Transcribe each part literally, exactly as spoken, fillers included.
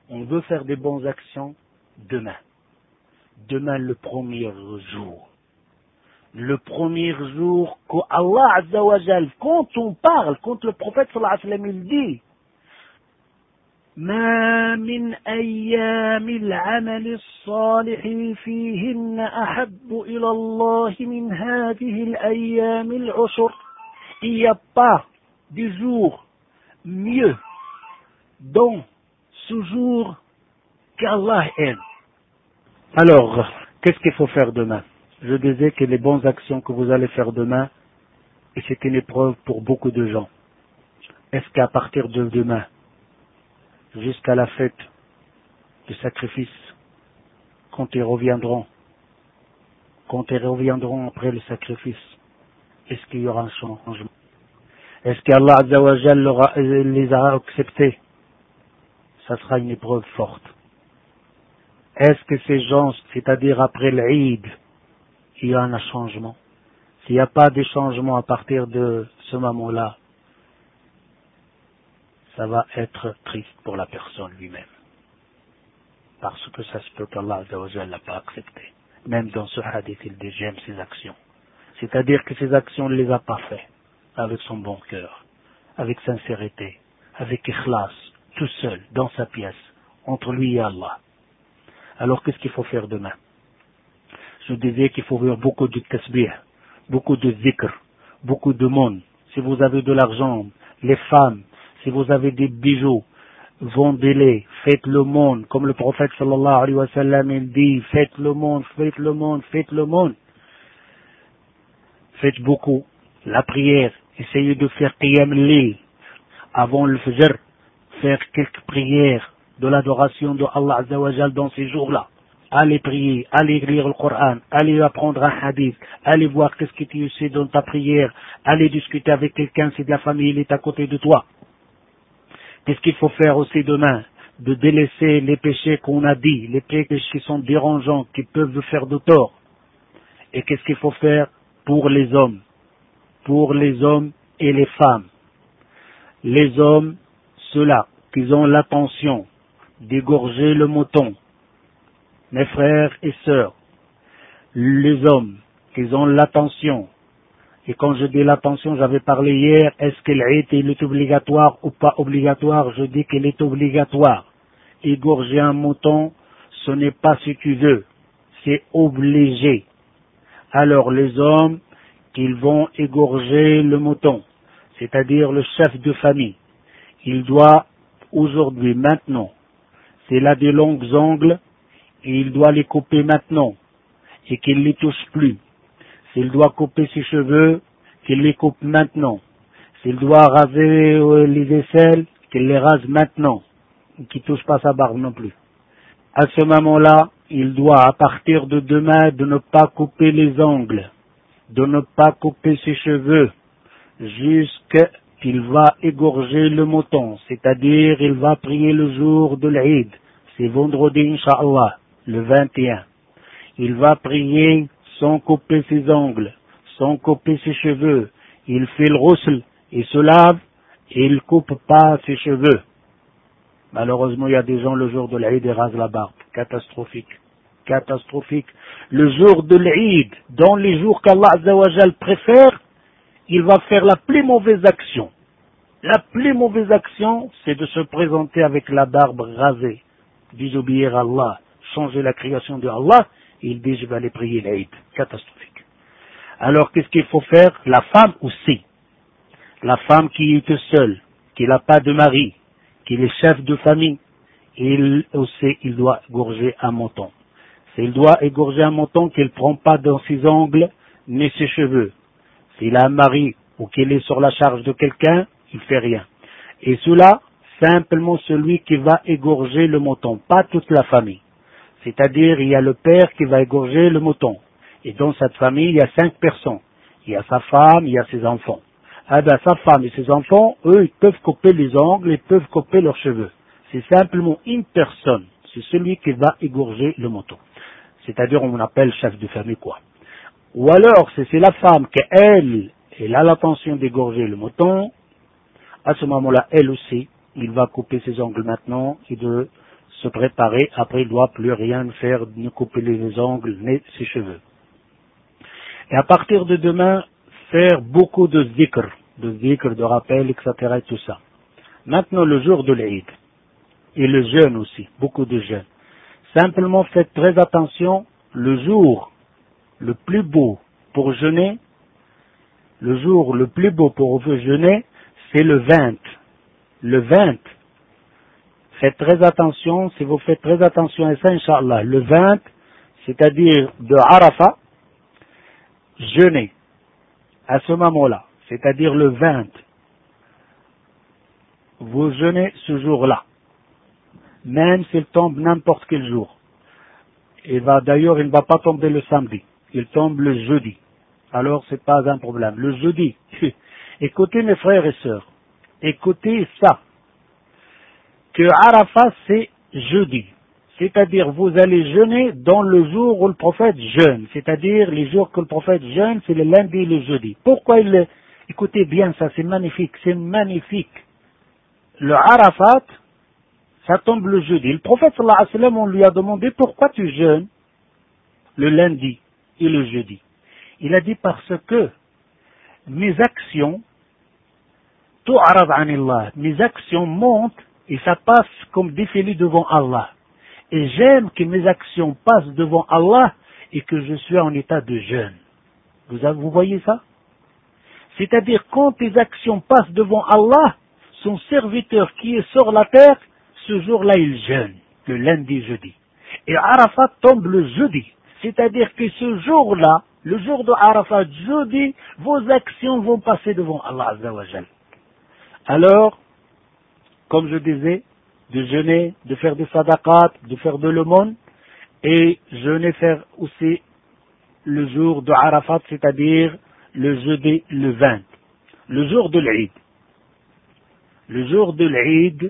On veut faire des bonnes actions demain. Demain, le premier jour. Le premier jour qu'Allah Azza wa Jal, quand on parle, quand le prophète sallallahu alayhi wa sallam il dit ما من أيام العمل الصالح فيهن أحب إلى الله من هذه الأيام العشر. Il n'y a pas de jour mieux dans ce jour qu'Allah aime. Alors, qu'est-ce qu'il faut faire demain? Je disais que les bonnes actions que vous allez faire demain, et c'est une épreuve pour beaucoup de gens. Est-ce qu'à partir de demain, jusqu'à la fête du sacrifice, quand ils reviendront, quand ils reviendront après le sacrifice, est-ce qu'il y aura un changement? Est-ce qu'Allah Azza wa Jal les a acceptés? Ça sera une épreuve forte. Est-ce que ces gens, c'est-à-dire après l'Eid, il y a un changement? S'il n'y a pas de changement à partir de ce moment-là, ça va être triste pour la personne lui-même. Parce que ça se peut qu'Allah Azza wa Jal l'a pas accepté. Même dans ce hadith, il dit j'aime ses actions. C'est-à-dire que ces actions ne les a pas faites avec son bon cœur, avec sincérité, avec ikhlas, tout seul, dans sa pièce, entre lui et Allah. Alors qu'est-ce qu'il faut faire demain? Je disais qu'il faut faire beaucoup de tasbih, beaucoup de zikr, beaucoup de monde. Si vous avez de l'argent, les femmes, si vous avez des bijoux, vendez-les, faites le monde, comme le prophète sallallahu alayhi wa sallam il dit, faites le monde, faites le monde, faites le monde. Faites beaucoup la prière, essayez de faire qiyam al-layl avant le fajr, faire quelques prières de l'adoration de Allah Azza wa Jal dans ces jours-là. Allez prier, allez lire le Coran, allez apprendre un hadith, allez voir qu'est-ce que tu sais dans ta prière, allez discuter avec quelqu'un si de la famille il est à côté de toi. Qu'est-ce qu'il faut faire aussi demain? De délaisser les péchés qu'on a dit, les péchés qui sont dérangeants, qui peuvent vous faire de tort. Et qu'est-ce qu'il faut faire pour les hommes? Pour les hommes et les femmes. Les hommes, ceux-là, qui ont l'intention d'égorger le mouton. Mes frères et sœurs, les hommes qui ont l'attention, et quand je dis l'attention, j'avais parlé hier, est-ce que l'Eid est obligatoire ou pas obligatoire? Je dis qu'il est obligatoire. Égorger un mouton, ce n'est pas si tu veux, c'est obligé. Alors les hommes qui vont égorger le mouton, c'est-à-dire le chef de famille, il doit aujourd'hui, maintenant, s'il a des longs ongles, il doit les couper maintenant et qu'il ne les touche plus. S'il doit couper ses cheveux, qu'il les coupe maintenant. S'il doit raser les aisselles, qu'il les rase maintenant, qu'il ne touche pas sa barbe non plus. À ce moment-là, il doit, à partir de demain, de ne pas couper les ongles, de ne pas couper ses cheveux, jusqu'à qu'il va égorger le mouton, c'est-à-dire il va prier le jour de l'Eid, c'est vendredi, Inch'Allah, le vingt et un. Il va prier sans couper ses ongles, sans couper ses cheveux. Il fait le ghusl, il se lave et il ne coupe pas ses cheveux. Malheureusement, il y a des gens le jour de l'Eid, ils rasent la barbe. Catastrophique. Catastrophique. Le jour de l'Eid, dans les jours qu'Allah Azza wa Jal préfère, il va faire la plus mauvaise action. La plus mauvaise action, c'est de se présenter avec la barbe rasée, désobéir à Allah, changer la création de Allah. Il dit, je vais aller prier l'Eid. Catastrophique. Alors, qu'est-ce qu'il faut faire? La femme aussi. La femme qui est seule, qui n'a pas de mari, qui est chef de famille, il aussi, il doit égorger un mouton. S'il doit égorger un mouton, qu'il ne prend pas dans ses ongles, ni ses cheveux. S'il a un mari ou qu'il est sur la charge de quelqu'un, il ne fait rien. Et cela, simplement celui qui va égorger le mouton, pas toute la famille. C'est-à-dire, il y a le père qui va égorger le mouton. Et dans cette famille, il y a cinq personnes. Il y a sa femme, il y a ses enfants. Ah ben, sa femme et ses enfants, eux, ils peuvent couper les ongles, ils peuvent couper leurs cheveux. C'est simplement une personne. C'est celui qui va égorger le mouton. C'est-à-dire, on appelle chef de famille, quoi. Ou alors, si c'est la femme qui, elle, elle a l'intention d'égorger le mouton, à ce moment-là, elle aussi, il va couper ses ongles maintenant et de se préparer. Après, il ne doit plus rien faire, ni couper les ongles, ni ses cheveux. Et à partir de demain, faire beaucoup de zikr, de zikr, de rappel, et cetera et tout ça. Maintenant, le jour de l'Eid, et le jeûne aussi, beaucoup de jeûne. Simplement, faites très attention, le jour le plus beau pour jeûner, le jour le plus beau pour jeûner, c'est le vingt. Le vingt. Faites très attention, si vous faites très attention à ça, Inch'Allah, le vingt, c'est-à-dire de Arafat, jeûnez à ce moment-là, c'est-à-dire le vingt. Vous jeûnez ce jour-là, même s'il tombe n'importe quel jour. Il va, d'ailleurs, il ne va pas tomber le samedi, il tombe le jeudi. Alors, c'est pas un problème. Le jeudi, écoutez mes frères et sœurs, écoutez ça, que Arafat c'est jeudi, c'est-à-dire vous allez jeûner dans le jour où le prophète jeûne, c'est-à-dire les jours que le prophète jeûne, c'est le lundi et le jeudi. Pourquoi il... Écoutez bien ça, c'est magnifique, c'est magnifique. Le Arafat, ça tombe le jeudi. Le prophète sallallahu alayhi wa sallam, on lui a demandé pourquoi tu jeûnes le lundi et le jeudi. Il a dit parce que mes actions, tu'arad anillah, mes actions montent et ça passe comme défilé devant Allah. Et j'aime que mes actions passent devant Allah et que je suis en état de jeûne. Vous, avez, vous voyez ça? C'est-à-dire quand tes actions passent devant Allah, son serviteur qui est sur la terre, ce jour-là il jeûne, le lundi, jeudi. Et Arafat tombe le jeudi. C'est-à-dire que ce jour-là, le jour de Arafat, jeudi, vos actions vont passer devant Allah Azza wa Jal. Alors, comme je disais, de jeûner, de faire des sadaqat, de faire de l'aumône, et jeûner faire aussi le jour de Arafat, c'est-à-dire le jeudi, le vingt, le jour de l'Eid. Le jour de l'Eid,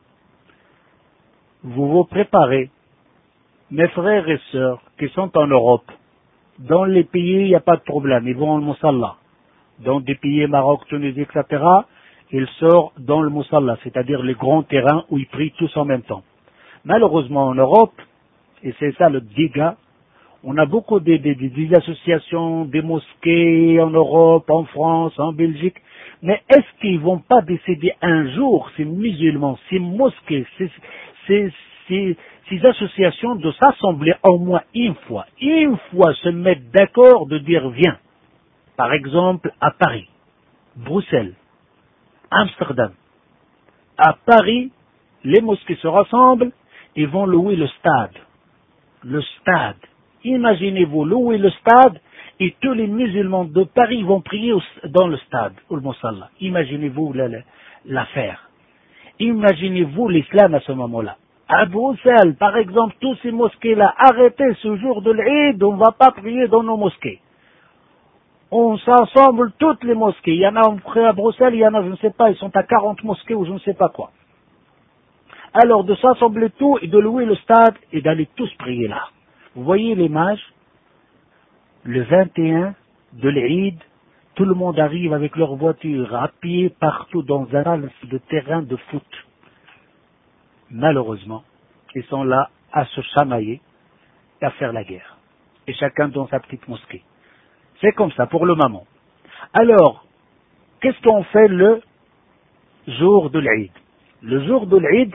vous vous préparez, mes frères et sœurs qui sont en Europe, dans les pays, il n'y a pas de problème, ils vont au Musalla. Dans des pays, Maroc, Tunisie, et cetera, ils sortent dans le Musalla, c'est-à-dire les grands terrains où ils prient tous en même temps. Malheureusement, en Europe, et c'est ça le dégât, on a beaucoup des, des, des associations, des mosquées en Europe, en France, en Belgique, mais est-ce qu'ils vont pas décider un jour, ces musulmans, ces mosquées, ces, ces, ces, ces associations, de s'assembler au moins une fois, une fois se mettre d'accord de dire viens, par exemple à Paris, Bruxelles, Amsterdam. À Paris, les mosquées se rassemblent et vont louer le stade. Le stade. Imaginez-vous louer le stade et tous les musulmans de Paris vont prier dans le stade, au Musalla. Imaginez-vous l'affaire. Imaginez-vous l'islam à ce moment-là. À Bruxelles, par exemple, tous ces mosquées-là, arrêtez ce jour de l'Eid, on ne va pas prier dans nos mosquées. On s'assemble toutes les mosquées. Il y en a à Bruxelles, il y en a, je ne sais pas, ils sont à quarante mosquées ou je ne sais pas quoi. Alors, de s'assembler tout et de louer le stade et d'aller tous prier là. Vous voyez l'image? Le vingt et un de l'Eid, tout le monde arrive avec leur voiture à pied partout dans un salle de terrain de foot. Malheureusement, ils sont là à se chamailler et à faire la guerre. Et chacun dans sa petite mosquée. C'est comme ça pour le moment. Alors, qu'est-ce qu'on fait le jour de l'Eid? Le jour de l'Eid,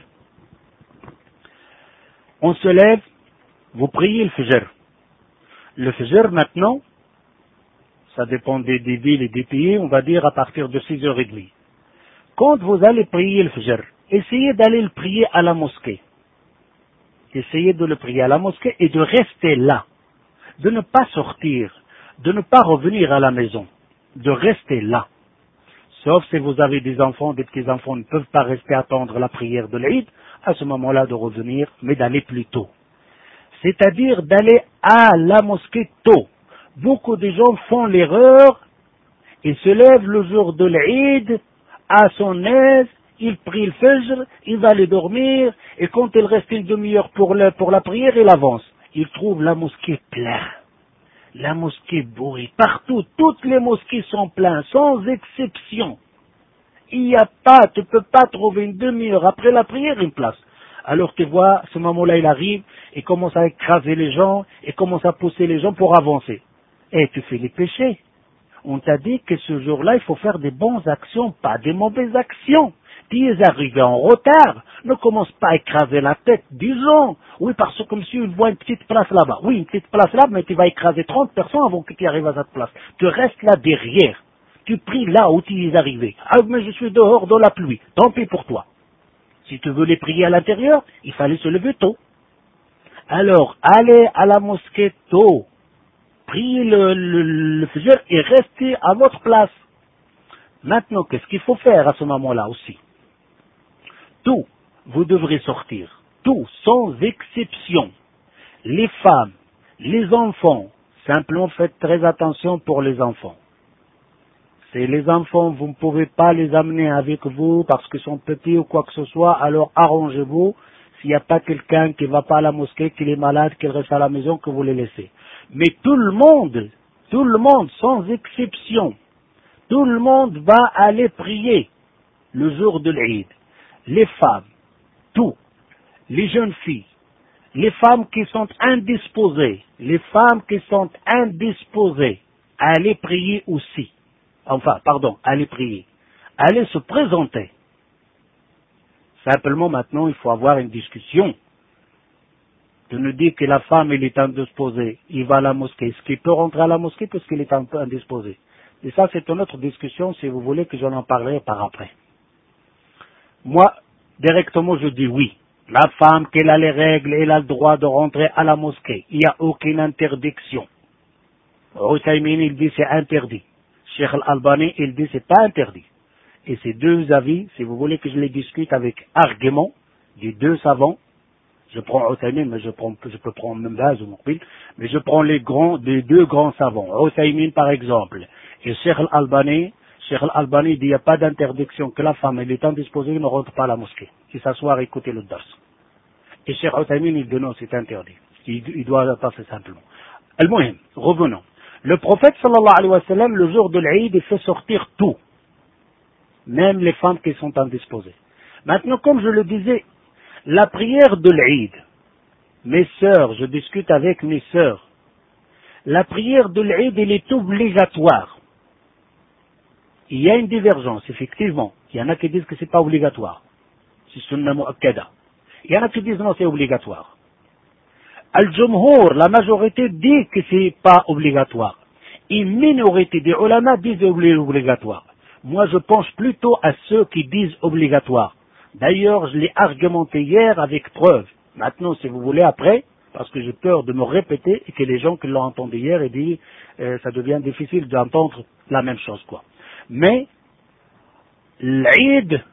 on se lève, vous priez le Fajr. Le Fajr maintenant, ça dépend des, des villes et des pays, on va dire à partir de six heures trente. Quand vous allez prier le Fajr, essayez d'aller le prier à la mosquée. Essayez de le prier à la mosquée et de rester là. De ne pas sortir, de ne pas revenir à la maison, de rester là. Sauf si vous avez des enfants, des petits-enfants ne peuvent pas rester attendre la prière de l'Eid, à ce moment-là de revenir, mais d'aller plus tôt. C'est-à-dire d'aller à la mosquée tôt. Beaucoup de gens font l'erreur, ils se lèvent le jour de l'Eid, à son aise, il prie le Fajr, il va aller dormir, et quand il reste une demi-heure pour, le, pour la prière, il avance. Il trouve la mosquée pleine. La mosquée bourrée. Partout, toutes les mosquées sont pleines, sans exception. Il n'y a pas, tu ne peux pas trouver une demi-heure après la prière une place. Alors tu vois, à ce moment-là, il arrive et commence à écraser les gens et commence à pousser les gens pour avancer. Et tu fais les péchés. On t'a dit que ce jour-là, il faut faire des bonnes actions, pas des mauvaises actions. Tu es arrivé en retard, ne commence pas à écraser la tête, disons. Oui, parce que monsieur, il voit une petite place là-bas. Oui, une petite place là, mais tu vas écraser trente personnes avant que tu arrives à cette place. Tu restes là derrière. Tu pries là où tu es arrivé. Ah, mais je suis dehors dans la pluie. Tant pis pour toi. Si tu veux les prier à l'intérieur, il fallait se lever tôt. Alors, allez à la mosquée tôt. Priez le, le, le fajr et restez à votre place. Maintenant, qu'est-ce qu'il faut faire à ce moment-là aussi? Tout, vous devrez sortir. Tout, sans exception. Les femmes, les enfants. Simplement faites très attention pour les enfants. C'est les enfants, vous ne pouvez pas les amener avec vous parce qu'ils sont petits ou quoi que ce soit, alors arrangez-vous. S'il n'y a pas quelqu'un qui ne va pas à la mosquée, qui est malade, qui reste à la maison, que vous les laissez. Mais tout le monde, tout le monde, sans exception, tout le monde va aller prier le jour de l'Eid. Les femmes, tout, les jeunes filles, les femmes qui sont indisposées, les femmes qui sont indisposées, allez prier aussi. Enfin, pardon, allez prier. Allez se présenter. Simplement maintenant, il faut avoir une discussion. Tu nous dis que la femme, elle est indisposée, il va à la mosquée. Est-ce qu'il peut rentrer à la mosquée parce qu'il est un peu indisposé? Et ça, c'est une autre discussion, si vous voulez que j'en en parlerai par après. Moi, directement, je dis oui. La femme, qu'elle a les règles, elle a le droit de rentrer à la mosquée. Il n'y a aucune interdiction. Uthaymin, il dit c'est interdit. Cheikh Al-Albani, il dit c'est pas interdit. Et ces deux avis, si vous voulez que je les discute avec argument des deux savants, je prends Uthaymin, mais je, prends, je peux prendre même Baz ou Muqbil, mais je prends les grands, des deux grands savants. Uthaymin par exemple, et Cheikh Al-Albani, Cheikh Al-Albani dit il n'y a pas d'interdiction que la femme, elle est indisposée, ne rentre pas à la mosquée, qui s'assoit et écouter le dars. Et Cheikh Uthaymin, il dit non, c'est interdit. Il, il doit passer simplement. Al-Muhim, revenons. Le prophète sallallahu alayhi wa sallam, le jour de l'Eid, il fait sortir tout. Même les femmes qui sont indisposées. Maintenant, comme je le disais, la prière de l'Eid, mes sœurs, je discute avec mes sœurs, la prière de l'Eid, elle est obligatoire. Il y a une divergence, effectivement. Il y en a qui disent que c'est pas obligatoire. C'est sunna mu'akkada. Il y en a qui disent non, c'est obligatoire. Al-Jumhur, la majorité dit que c'est pas obligatoire. Une minorité des ulama disent obligatoire. Moi, je pense plutôt à ceux qui disent obligatoire. D'ailleurs, je l'ai argumenté hier avec preuve. Maintenant, si vous voulez, après, parce que j'ai peur de me répéter et que les gens qui l'ont entendu hier aient dit euh, ça devient difficile d'entendre la même chose, quoi. Mais, l'Eid,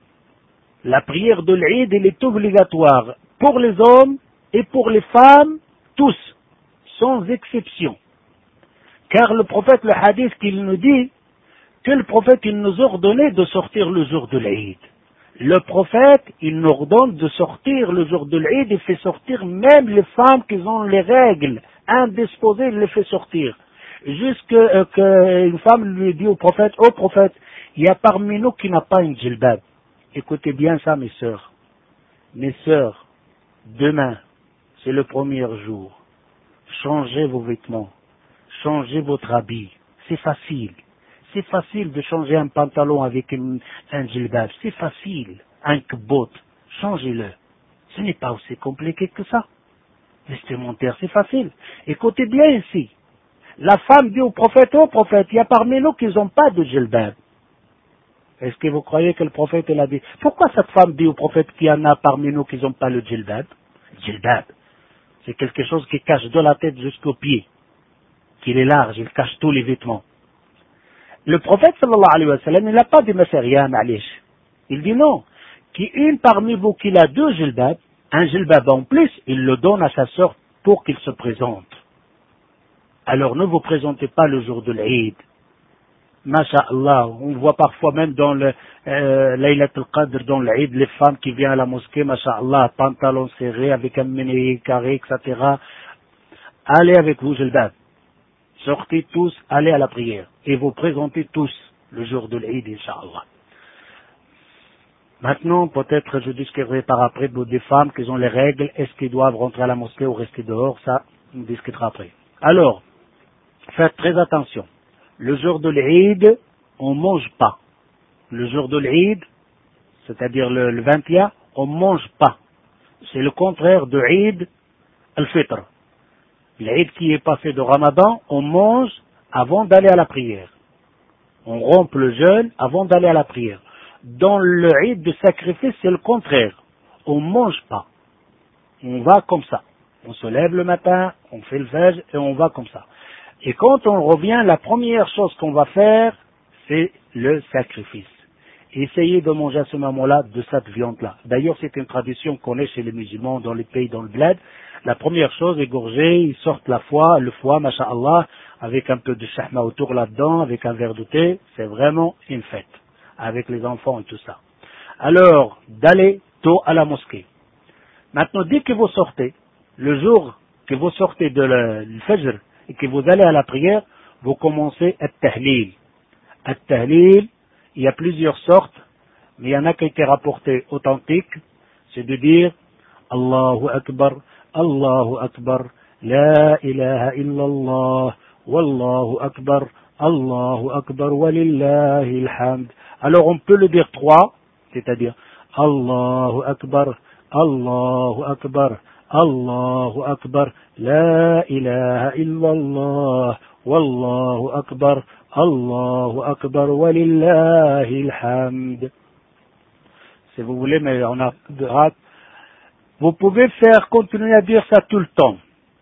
la prière de l'Eid, elle est obligatoire pour les hommes et pour les femmes, tous, sans exception. Car le prophète, le hadith qu'il nous dit, que le prophète, il nous ordonnait de sortir le jour de l'Eid. Le prophète, il nous ordonne de sortir le jour de l'Eid, il fait sortir même les femmes qui ont les règles indisposées, il les fait sortir. Jusque euh, qu'une femme lui dit au prophète, ô prophète, il y a parmi nous qui n'a pas une djilbab. Écoutez bien ça, mes sœurs. Mes sœurs, demain, c'est le premier jour. Changez vos vêtements. Changez votre habit. C'est facile. C'est facile de changer un pantalon avec une, un djilbab. C'est facile. Un kbot. Changez-le. Ce n'est pas aussi compliqué que ça. Vestimentaire, c'est facile. Écoutez bien ici. La femme dit au prophète, oh prophète, il y a parmi nous qui n'ont pas de djilbab. Est-ce que vous croyez que le prophète il a dit, pourquoi cette femme dit au prophète qu'il y en a parmi nous qui n'ont pas le djilbab? Djilbab, c'est quelque chose qui cache de la tête jusqu'aux pieds, qu'il est large, il cache tous les vêtements. Le prophète sallallahu alayhi wa sallam, il n'a pas dit masariya ma'lish. Il dit non, qu'une parmi vous qui a deux djilbab, un djilbab en plus, il le donne à sa sœur pour qu'il se présente. Alors ne vous présentez pas le jour de l'Eid. Masha'Allah, on voit parfois même dans le euh, Laylat al-Qadr, dans l'Eid, les femmes qui viennent à la mosquée, Masha'Allah, pantalon serré avec un mini carré, et cetera. Allez avec vous, Jilbab. Sortez tous, allez à la prière. Et vous présentez tous le jour de l'Eid, Inch'Allah. Maintenant, peut-être je discuterai par après des femmes qui ont les règles, est-ce qu'ils doivent rentrer à la mosquée ou rester dehors, ça, on discutera après. Alors, faites très attention. Le jour de l'Eid, on ne mange pas. Le jour de l'Eid, c'est-à-dire le, le vingt et un, on ne mange pas. C'est le contraire de Eid al-Fitr. L'Eid qui est passé de Ramadan, on mange avant d'aller à la prière. On rompt le jeûne avant d'aller à la prière. Dans le Eid de sacrifice, c'est le contraire. On ne mange pas. On va comme ça. On se lève le matin, on fait le fajr et on va comme ça. Et quand on revient, la première chose qu'on va faire, c'est le sacrifice. Essayez de manger à ce moment-là de cette viande-là. D'ailleurs, c'est une tradition qu'on est chez les musulmans dans les pays, dans le bled. La première chose, égorger, ils sortent la foie, le foie, masha'Allah, avec un peu de shahma autour là-dedans, avec un verre de thé. C'est vraiment une fête, avec les enfants et tout ça. Alors, d'aller tôt à la mosquée. Maintenant, dès que vous sortez, le jour que vous sortez de le, le fajr et que vous allez à la prière, vous commencez at-tahlil. At-tahlil, il y a plusieurs sortes, mais il y en a qui ont été rapportés authentiques, c'est de dire Allahu Akbar, Allahu Akbar, La ilaha illallah, Wallahu Akbar, Allahu Akbar, Walillahi alhamd. Alors on peut le dire trois, c'est-à-dire Allahu Akbar, Allahu Akbar, Allahu Akbar, La ilaha illallah, Wallahu Akbar, Allahu Akbar, Walillahi alhamd. Si vous voulez, mais on a de rate. Vous pouvez faire continuer à dire ça tout le temps.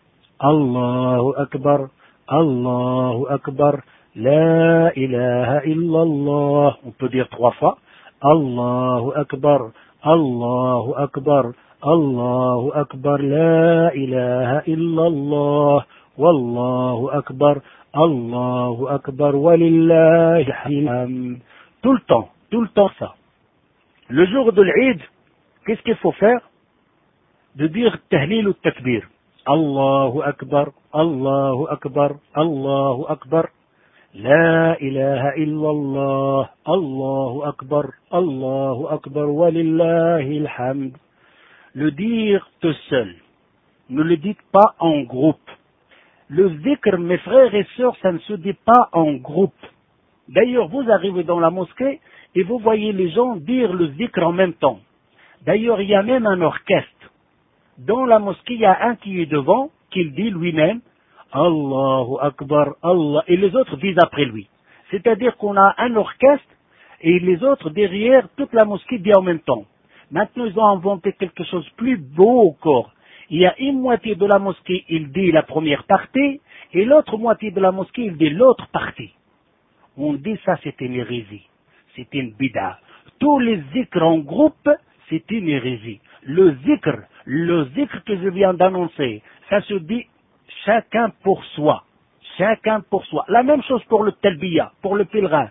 Allahu Akbar, Allahu Akbar, La ilaha illallah. On peut dire trois fois. Allahu Akbar, Allahu Akbar, Allahu Akbar, La ilaha illallah, Wallahu Akbar, Allahu Akbar, Walillahi alhamd. Tout le temps, tout le temps ça. Le jour de l'Eid, qu'est-ce qu'il faut faire? De dire tahlil ou takbir. Allahu Akbar, Allahu Akbar, Allahu Akbar, La ilaha illallah, Allahu Akbar, Allahu Akbar, Walillahi alhamd. Le dire tout seul. Ne le dites pas en groupe. Le zikr, mes frères et sœurs, ça ne se dit pas en groupe. D'ailleurs, vous arrivez dans la mosquée et vous voyez les gens dire le zikr en même temps. D'ailleurs, il y a même un orchestre. Dans la mosquée, il y a un qui est devant, qui dit lui-même, Allahu Akbar, Allah, et les autres disent après lui. C'est-à-dire qu'on a un orchestre et les autres derrière, toute la mosquée dit en même temps. Maintenant, ils ont inventé quelque chose de plus beau encore. Il y a une moitié de la mosquée, il dit la première partie, et l'autre moitié de la mosquée, il dit l'autre partie. On dit ça, c'est une hérésie. C'est une bid'a. Tous les zikrs en groupe, c'est une hérésie. Le zikr, le zikr que je viens d'annoncer, ça se dit chacun pour soi. Chacun pour soi. La même chose pour le talbiya, pour le pèlerin.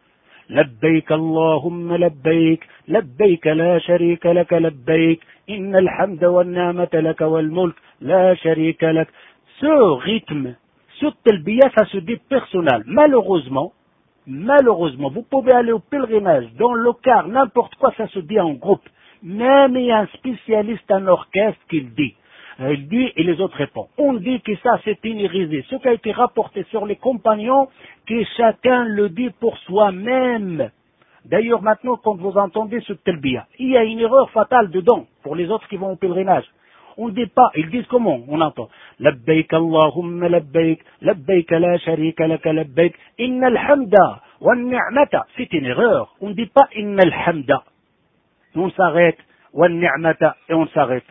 لبيك اللهم لبيك لبيك لا شريك لك لبيك إن الحمد والنعمة لك والملك لا شريك لك. Ce rythme, ce talbiya, ça se dit personnel. Malheureusement, malheureusement, vous pouvez aller au pèlerinage, dans le car, n'importe quoi, ça se dit en groupe. Même il y a un spécialiste en orchestre qui le dit. Il dit et les autres répondent. On dit que ça c'est une hérésie. Ce qui a été rapporté sur les compagnons, que chacun le dit pour soi-même. D'ailleurs maintenant quand vous entendez ce talbiya, il y a une erreur fatale dedans pour les autres qui vont au pèlerinage. On ne dit pas, ils disent comment? On entend Labbaik Allahumma labbaik, labbaik la sharika laka labbaik, innal hamda wa ni'mata. C'est une erreur. On ne dit pas innal hamda. On s'arrête, wa ni'mata, et on s'arrête.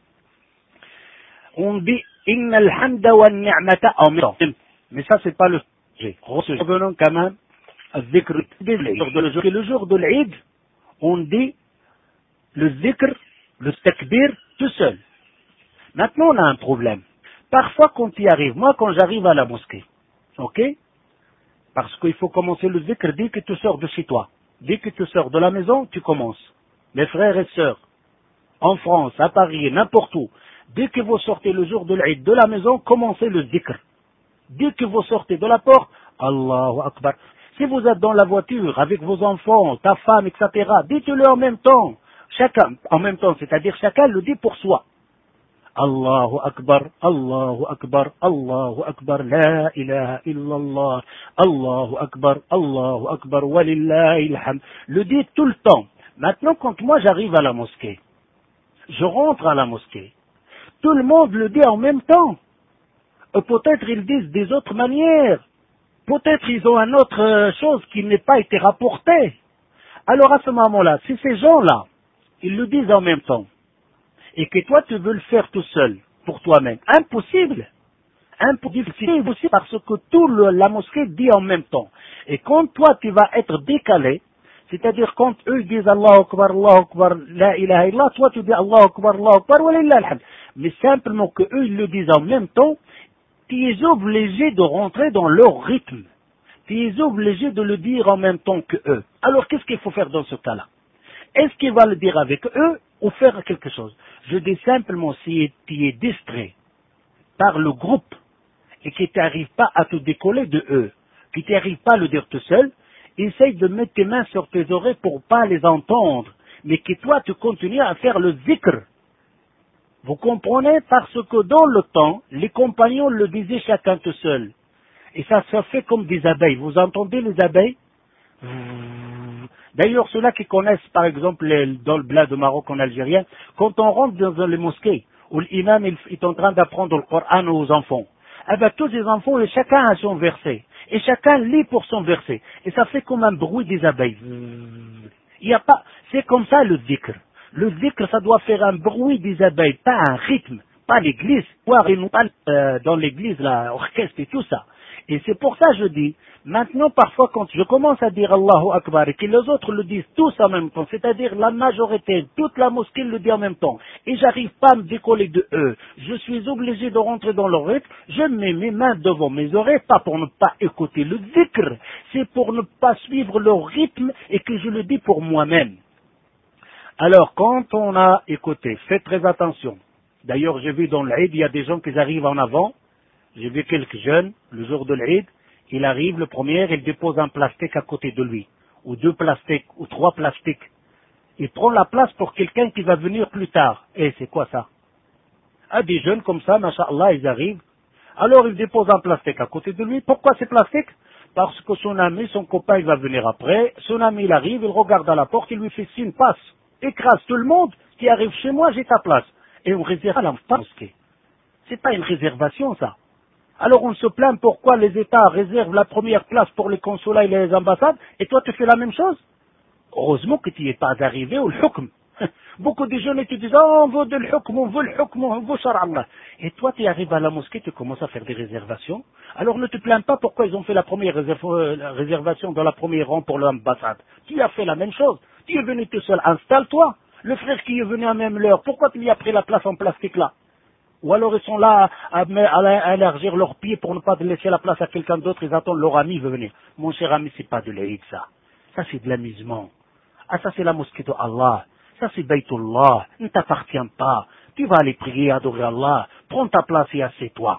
On dit inna al-hamda wa ni'mata en même temps. Mais ça, c'est pas le sujet. Revenons quand même à zikr. Le jour de l'Eid, on dit le zikr, le takbir, tout seul. Maintenant, on a un problème. Parfois, quand il arrive, moi, quand j'arrive à la mosquée, ok? Parce qu'il faut commencer le zikr dès que tu sors de chez toi. Dès que tu sors de la maison, tu commences. Mes frères et sœurs, en France, à Paris, n'importe où, dès que vous sortez le jour de l'Eid de la maison, commencez le zikr. Dès que vous sortez de la porte, Allahu Akbar. Si vous êtes dans la voiture avec vos enfants, ta femme, et cetera, dites-le en même temps. Chacun, en même temps, c'est-à-dire chacun le dit pour soi. Allahu Akbar, Allahu Akbar, Allahu Akbar, la ilaha illallah, Allahu Akbar, Allahu Akbar, walillahi alhamd. Le dites tout le temps. Maintenant, quand moi j'arrive à la mosquée, je rentre à la mosquée, tout le monde le dit en même temps. Ou peut-être ils disent des autres manières. Peut-être ils ont une autre euh, chose qui n'est pas été rapportée. Alors à ce moment-là, si ces gens-là, ils le disent en même temps, et que toi tu veux le faire tout seul, pour toi-même, impossible. Impossible aussi parce que tout le, la mosquée dit en même temps. Et quand toi tu vas être décalé, c'est-à-dire quand eux disent Allahu Akbar, Allahu Akbar, la ilaha illallah, toi tu dis Allahu Akbar, Allahu Akbar, wa lillahi alhamd. Mais simplement que eux ils le disent en même temps, tu es obligé de rentrer dans leur rythme. Tu es obligé de le dire en même temps que eux. Alors qu'est-ce qu'il faut faire dans ce cas-là? Est-ce qu'il va le dire avec eux ou faire quelque chose? Je dis simplement, si tu es distrait par le groupe et que tu n'arrives pas à te décoller de eux, que tu n'arrives pas à le dire tout seul, essaye de mettre tes mains sur tes oreilles pour ne pas les entendre, mais que toi tu continues à faire le zikr. Vous comprenez? Parce que dans le temps, les compagnons le disaient chacun tout seul. Et ça se fait comme des abeilles. Vous entendez les abeilles? D'ailleurs, ceux-là qui connaissent, par exemple, les, dans le bled de Maroc en algérien, quand on rentre dans les mosquées, où l'imam est en train d'apprendre le Coran aux enfants, eh ben, tous les enfants, et chacun a son verset. Et chacun lit pour son verset. Et ça fait comme un bruit des abeilles. Il y a pas, c'est comme ça le dhikr. Le dhikr, ça doit faire un bruit des abeilles, pas un rythme, pas l'église, pas euh, dans l'église, l'orchestre et tout ça. Et c'est pour ça que je dis, maintenant parfois quand je commence à dire Allahu Akbar et que les autres le disent tous en même temps, c'est-à-dire la majorité, toute la mosquée le dit en même temps, et j'arrive pas à me décoller de eux, je suis obligé de rentrer dans leur rythme, je mets mes mains devant mes oreilles, pas pour ne pas écouter le dhikr, c'est pour ne pas suivre leur rythme et que je le dis pour moi-même. Alors, quand on a écouté, faites très attention. D'ailleurs, j'ai vu dans l'Eid, il y a des gens qui arrivent en avant. J'ai vu quelques jeunes, le jour de l'Eid, il arrive, le premier, il dépose un plastique à côté de lui, ou deux plastiques, ou trois plastiques. Il prend la place pour quelqu'un qui va venir plus tard. Et c'est quoi ça? Ah, des jeunes comme ça, masha'Allah, ils arrivent. Alors, il dépose un plastique à côté de lui. Pourquoi c'est plastique? Parce que son ami, son copain, il va venir après. Son ami, il arrive, il regarde à la porte, il lui fait signe, passe. Écrase tout le monde qui arrive chez moi, j'ai ta place. Et on réserve la mosquée. C'est pas une réservation, ça. Alors on se plaint pourquoi les États réservent la première place pour les consulats et les ambassades, et toi tu fais la même chose? Heureusement que tu n'y es pas arrivé au hukm. Beaucoup de jeunes te disent, oh, on veut de l'hukm, on veut le hukm, on veut shar'Allah. Et toi tu arrives à la mosquée, tu commences à faire des réservations. Alors ne te plains pas pourquoi ils ont fait la première réservation dans la première rang pour l'ambassade. Tu as fait la même chose. Tu es venu tout seul, installe-toi. Le frère qui est venu à même l'heure, pourquoi tu lui as pris la place en plastique là? Ou alors ils sont là à, à, à élargir leurs pieds pour ne pas laisser la place à quelqu'un d'autre, ils attendent leur ami veut venir. Mon cher ami, c'est pas de l'Eid ça. Ça c'est de l'amusement. Ah ça c'est la mosquée de Allah. Ça c'est Baytullah. Ne t'appartient pas. Tu vas aller prier, adorer Allah. Prends ta place et assieds-toi.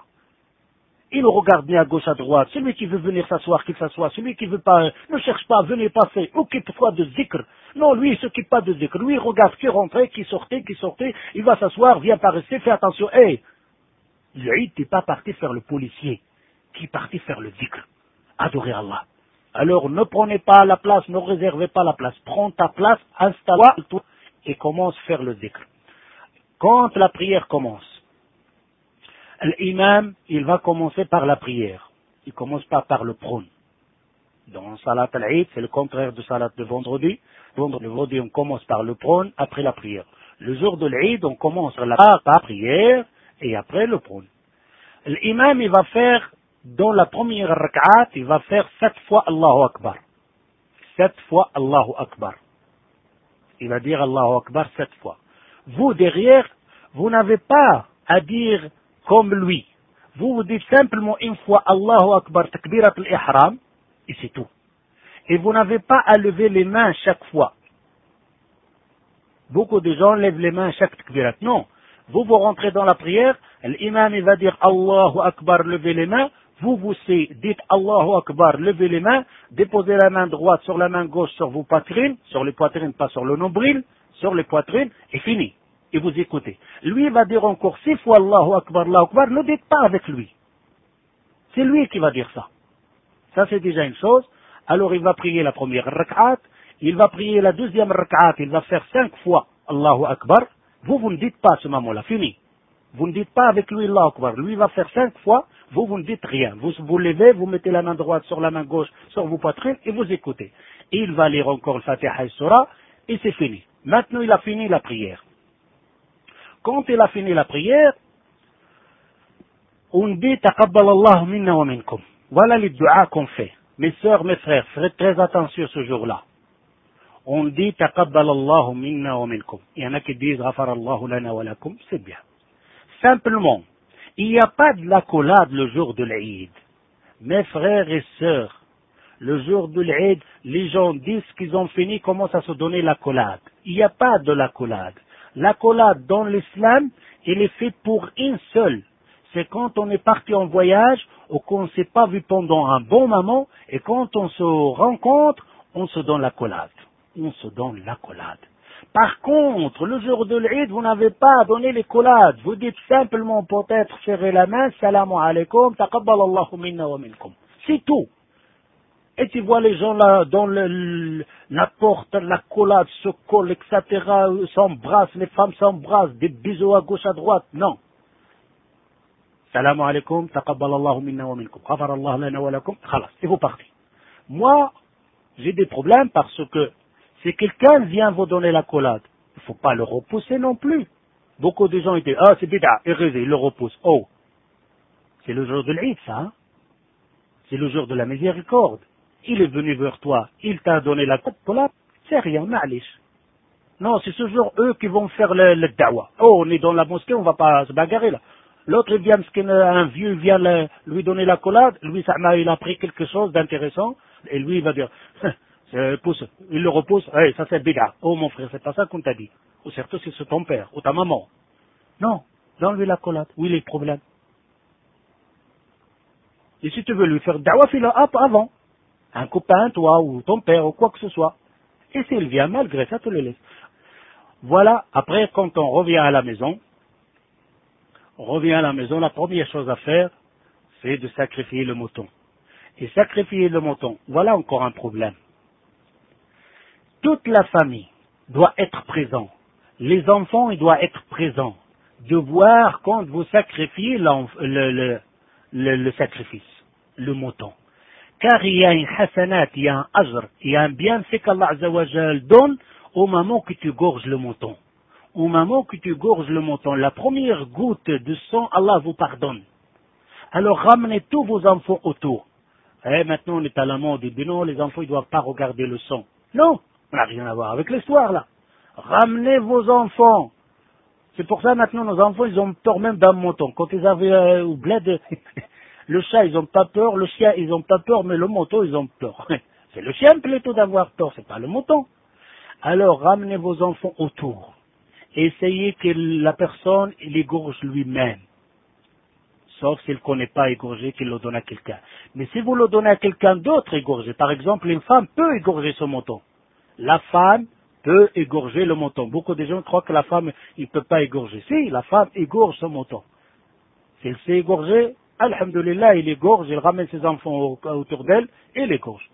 Il regarde bien à gauche, à droite. Celui qui veut venir s'asseoir, qu'il s'assoie. Celui qui veut pas, ne cherche pas, venez passer. Occupe-toi de zikr. Non, lui, il s'occupe pas de zikr. Lui, il regarde qui rentrait, qui sortait, qui sortait. Il va s'asseoir, vient pas rester, fais attention. Hé, hey, l'Eid, t'es pas parti faire le policier. Tu es parti faire le zikr. Adorer Allah. Alors, ne prenez pas la place, ne réservez pas la place. Prends ta place, installe-toi et commence à faire le zikr. Quand la prière commence, l'imam, il va commencer par la prière. Il commence pas par le prône. Dans Salat al-Eid, c'est le contraire de Salat de vendredi. Vendredi, on commence par le prône, après la prière. Le jour de l'Eid, on commence par la prière et après le prône. L'imam, il va faire, dans la première rak'at, il va faire sept fois Allahu Akbar. Sept fois Allahu Akbar. Il va dire Allahu Akbar sept fois. Vous, derrière, vous n'avez pas à dire comme lui. Vous vous dites simplement une fois Allahu Akbar takbirat al-ihram et c'est tout. Et vous n'avez pas à lever les mains chaque fois. Beaucoup de gens lèvent les mains chaque takbirat. Non. Vous, vous rentrez dans la prière, l'imam il va dire Allahu Akbar, levez les mains, vous vous dites Allahu Akbar, levez les mains, déposez la main droite sur la main gauche sur vos poitrines, sur les poitrines, pas sur le nombril, sur les poitrines, et fini. Et vous écoutez. Lui va dire encore six fois Allahu Akbar, Allahu Akbar, ne dites pas avec lui. C'est lui qui va dire ça. Ça c'est déjà une chose. Alors il va prier la première rak'at, il va prier la deuxième rak'at, il va faire cinq fois Allahu Akbar. Vous, vous ne dites pas à ce moment-là, fini. Vous ne dites pas avec lui Allahu Akbar. Lui va faire cinq fois, vous, vous ne dites rien. Vous vous levez, vous mettez la main droite sur la main gauche, sur vos poitrines, et vous écoutez. Et il va lire encore le Fatiha et Surah, et c'est fini. Maintenant, il a fini la prière. Quand il a fini la prière, on dit Taqabbal Allah minna wa minkum. Voilà les du'a qu'on fait. Mes sœurs, mes frères, faites très attention ce jour-là. On dit Taqabbal Allah minna wa minkum. Il y en a qui disent Ghafar Allahu lana wa lakum, c'est bien. Simplement, il n'y a pas de l'accolade le jour de l'Eid. Mes frères et sœurs, le jour de l'Eid, les gens disent qu'ils ont fini, commencent à se donner l'accolade. Il n'y a pas de l'accolade. L'accolade dans l'islam, il est fait pour une seule. C'est quand on est parti en voyage ou qu'on ne s'est pas vu pendant un bon moment et quand on se rencontre, on se donne l'accolade. On se donne l'accolade. Par contre, le jour de l'Eid, vous n'avez pas à donner les collades. Vous dites simplement peut-être serrer la main, salam alaykoum, taqabbal Allahu minna wa minkum. C'est tout. Et tu vois les gens là, dans le, le, la porte, la collade se colle, et cetera, s'embrassent, les femmes s'embrassent, des bisous à gauche, à droite. Non. Salam alaykoum, taqabbal Allahu minna wa minkum. Ghafar Allah lana wa lakum. Khalas, et vous partez. Moi, j'ai des problèmes parce que si quelqu'un vient vous donner la collade, il ne faut pas le repousser non plus. Beaucoup de gens disent, ah c'est bid'a, erreur, ils le repoussent. Oh, c'est le jour de l'Eid ça, hein? C'est le jour de la miséricorde. Il est venu vers toi, il t'a donné la collade, c'est rien, ma'alish. Non, c'est ce jour eux qui vont faire le, le da'wa. Oh, on est dans la mosquée, on ne va pas se bagarrer là. L'autre il vient, un vieux vient le, lui donner la collade, lui ça, il a pris quelque chose d'intéressant, et lui il va dire, pousse, il le repousse, hey, ça c'est bid'a. Oh mon frère, c'est pas ça qu'on t'a dit. Ou surtout si c'est ton père, ou ta maman. Non, donne-lui la collade. Où il est le problème? Et si tu veux lui faire da'wa, fais-le avant. Un copain, toi, ou ton père, ou quoi que ce soit. Et s'il vient malgré ça, tu le laisses. Voilà, après, quand on revient à la maison, on revient à la maison, la première chose à faire, c'est de sacrifier le mouton. Et sacrifier le mouton, voilà encore un problème. Toute la famille doit être présente. Les enfants, ils doivent être présents. De voir quand vous sacrifiez le, le, le, le sacrifice, le mouton. Car il y a une hasanat, il y a un ajr, il y a un bienfait qu'Allah Azza wa Jal donne au moment que tu gorges le mouton. Au moment que tu gorges le mouton, la première goutte de sang, Allah vous pardonne. Alors ramenez tous vos enfants autour. Et maintenant on est à la mode, et non, les enfants ils ne doivent pas regarder le sang. Non, on n'a rien à voir avec l'histoire là. Ramenez vos enfants. C'est pour ça maintenant nos enfants ils ont peur même d'un mouton. Quand ils avaient euh, au bled, le chat ils n'ont pas peur, le chien ils n'ont pas peur, mais le mouton ils ont peur. C'est le chien plutôt d'avoir peur, c'est pas le mouton. Alors ramenez vos enfants autour. Essayez que la personne il égorge lui-même. Sauf s'il ne connaît pas égorger, qu'il le donne à quelqu'un. Mais si vous le donnez à quelqu'un d'autre égorger, par exemple une femme peut égorger ce mouton. La femme peut égorger le mouton. Beaucoup de gens croient que la femme ne peut pas égorger. Si, la femme égorge ce mouton. S'il sait égorger, alhamdoulilah, il égorge, il ramène ses enfants autour d'elle et il égorge.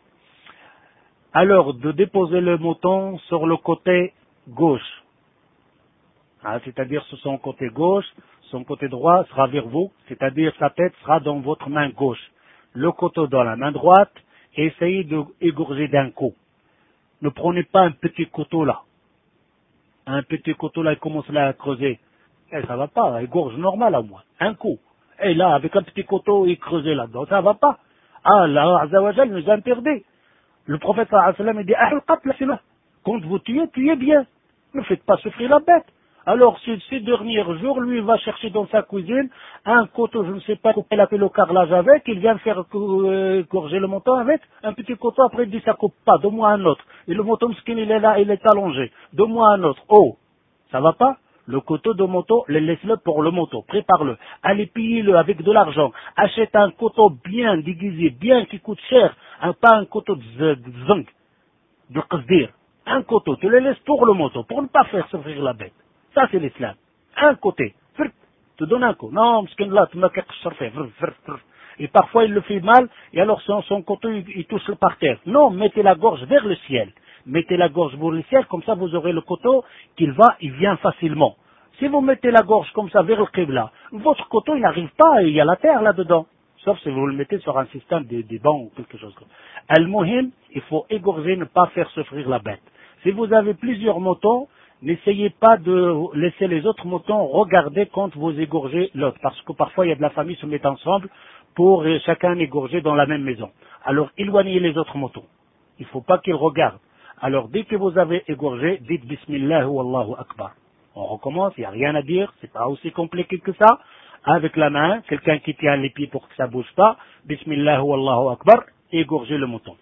Alors, de déposer le mouton sur le côté gauche. Ah, c'est-à-dire sur son côté gauche, son côté droit sera vers vous, c'est-à-dire sa tête sera dans votre main gauche. Le couteau dans la main droite, et essayez d'égorger d'un coup. Ne prenez pas un petit couteau là. Un petit couteau là, il commence là à creuser. Eh, ça va pas, égorge normal à moi. Un coup. Et là, avec un petit couteau, il creusait là-dedans. Ça va pas. Ah, Allah Azza wa Jal nous interdit. Le prophète sallallahu alayhi wa sallam, il dit, Ahl qatl sila. Quand vous tuez, tuez bien. Ne faites pas souffrir la bête. Alors, ces, ces derniers jours, lui, il va chercher dans sa cuisine un couteau, je ne sais pas, il a fait le carrelage avec, il vient faire euh, gorger le mouton avec, un petit couteau, après il dit, ça coupe pas, donne-moi un autre. Et le mouton, skin, il est là, il est allongé. Donne-moi un autre. Oh, ça va pas? Le coteau de moto, laisse-le pour le moto, prépare-le. Allez, pillez-le avec de l'argent. Achète un coteau bien déguisé, bien qui coûte cher. Un, pas un coteau de zinc, de qasdir. Un coteau, tu le laisses pour le moto, pour ne pas faire souffrir la bête. Ça, c'est l'islam. Un côté. Tu donnes un coup. Non, parce que là, tu m'as quelque chose fait. Et parfois, il le fait mal, et alors son, son coteau, il, il touche le parterre. Non, mettez la gorge vers le ciel. Mettez la gorge vers le ciel, comme ça, vous aurez le coteau qu'il va, il vient facilement. Si vous mettez la gorge comme ça vers le qibla, votre coteau, il n'arrive pas, et il y a la terre là-dedans. Sauf si vous le mettez sur un système des, des bancs ou quelque chose comme ça. Al-Muhim, il faut égorger, ne pas faire souffrir la bête. Si vous avez plusieurs moutons, n'essayez pas de laisser les autres moutons regarder quand vous égorgez l'autre. Parce que parfois, il y a de la famille qui se met ensemble pour chacun égorger dans la même maison. Alors, éloignez les autres moutons. Il ne faut pas qu'ils regardent. Alors, dès que vous avez égorgé, dites Bismillah ou Allahu Akbar. On recommence, il n'y a rien à dire, c'est pas aussi compliqué que ça. Avec la main, quelqu'un qui tient les pieds pour que ça bouge pas, Bismillah ou Allahu Akbar, égorgez le mouton.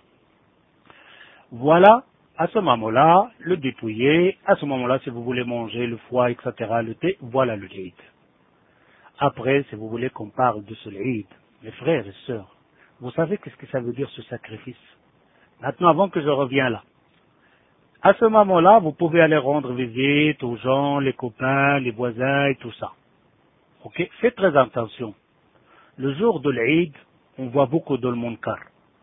Voilà, à ce moment-là, le dépouiller, à ce moment-là, si vous voulez manger le foie, et cetera, le thé, voilà le l'Eid. Après, si vous voulez qu'on parle de ce l'Eid, mes frères et sœurs, vous savez qu'est-ce que ça veut dire ce sacrifice? Maintenant, avant que je revienne là, à ce moment-là, vous pouvez aller rendre visite aux gens, les copains, les voisins et tout ça. Ok? Faites très attention. Le jour de l'Eid, on voit beaucoup de munkar.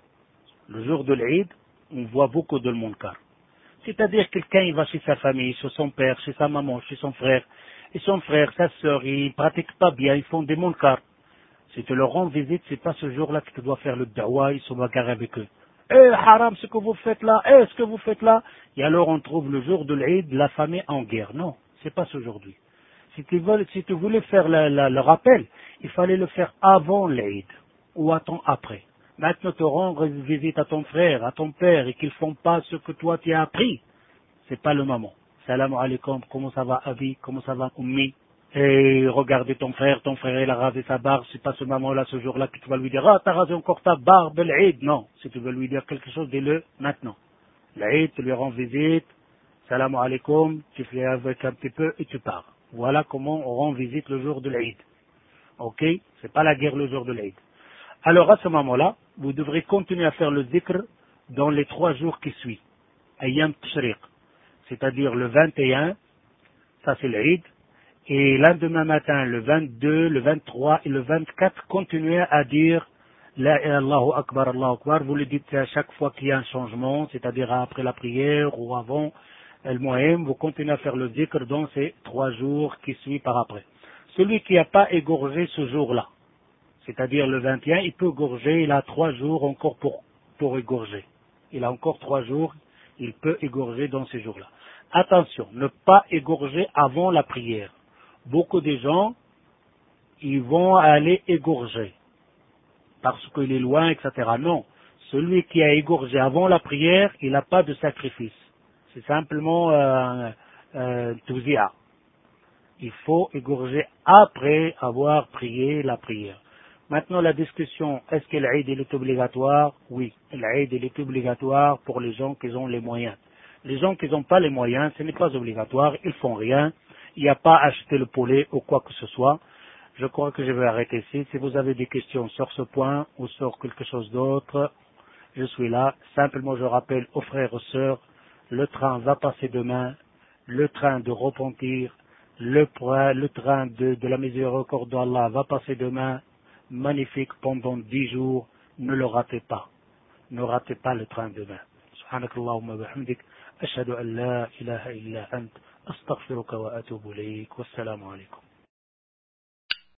Le jour de l'Eid, on voit beaucoup de munkar. C'est-à-dire quelqu'un, il va chez sa famille, chez son père, chez sa maman, chez son frère. Et son frère, sa sœur, ils pratiquent pas bien, ils font des munkar. Si tu leur rends visite, c'est pas ce jour-là que tu dois faire le da'wa, ils se bagarrent avec eux. Eh, haram, ce que vous faites là, eh, ce que vous faites là. Et alors on trouve le jour de l'Eid, la famille en guerre. Non, c'est pas ce aujourd'hui. Si tu, veux, si tu voulais faire la, la, le rappel, il fallait le faire avant l'Eid, ou attends après. Maintenant, te rendre visite à ton frère, à ton père, et qu'ils font pas ce que toi tu as appris, c'est pas le moment. Salam alaikum, comment ça va, Abi, comment ça va, Ummi? Et regardez ton frère, ton frère il a rasé sa barbe, c'est pas ce moment-là, ce jour-là que tu vas lui dire, ah, t'as rasé encore ta barbe, l'Eid. Non, si tu veux lui dire quelque chose, dis-le maintenant. L'Eid, tu lui rends visite, salam alaikum, tu fais avec un petit peu et tu pars. Voilà comment on rend visite le jour de l'Eid. Ok? C'est pas la guerre le jour de l'Eid. Alors à ce moment-là, vous devrez continuer à faire le zikr dans les trois jours qui suivent. Ayyam Tashriq, c'est-à-dire le vingt et un, ça c'est l'Eid, et lendemain matin, le vingt-deux, le vingt-trois et le vingt-quatre, continuez à dire La Allahu Akbar, Allahu Akbar. Vous le dites à chaque fois qu'il y a un changement, c'est-à-dire après la prière ou avant El Mu'im, vous continuez à faire le zikr dans ces trois jours qui suivent par après. Celui qui n'a pas égorgé ce jour-là, c'est-à-dire le vingt et un, il peut égorger, il a trois jours encore pour, pour égorger. Il a encore trois jours, il peut égorger dans ces jours-là. Attention, ne pas égorger avant la prière. Beaucoup de gens, ils vont aller égorger parce qu'il est loin, et cetera. Non, celui qui a égorgé avant la prière, il n'a pas de sacrifice. C'est simplement euh, euh, touzia. Il faut égorger après avoir prié la prière. Maintenant, la discussion, est-ce que l'Eid est obligatoire? Oui, l'Eid est obligatoire pour les gens qui ont les moyens. Les gens qui n'ont pas les moyens, ce n'est pas obligatoire, ils font rien. Il n'y a pas à acheter le poulet ou quoi que ce soit. Je crois que je vais arrêter ici. Si vous avez des questions sur ce point ou sur quelque chose d'autre, je suis là. Simplement, je rappelle aux frères et aux sœurs, le train va passer demain, le train de repentir, le, le train de, de la miséricorde d'Allah va passer demain. Magnifique pendant dix jours. Ne le ratez pas. Ne ratez pas le train demain. Subhanakallahumma wa bihamdik. Ashhadu an la ilaha illa ant. Astaghfiruka wa atubu ilayk. Wassalamu alaikum.